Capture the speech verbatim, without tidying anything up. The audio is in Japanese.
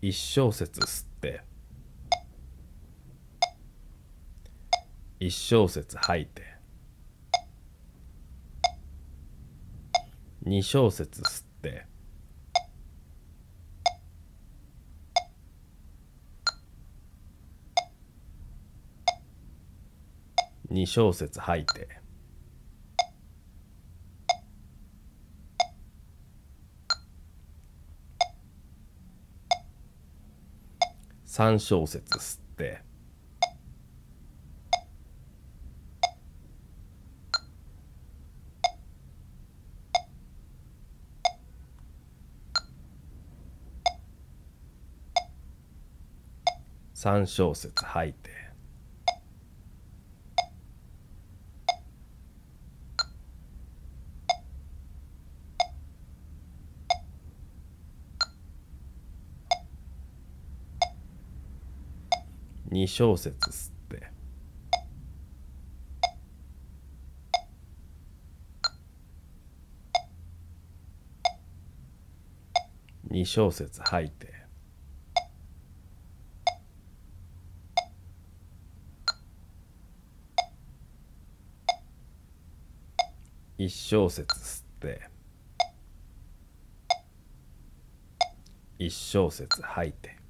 一小節吸って一小節吐いて二小節吸って二小節吐いて三小節吸って三小節吐いて二小節吸って二小節吐いて一小節吸って一小節吐いて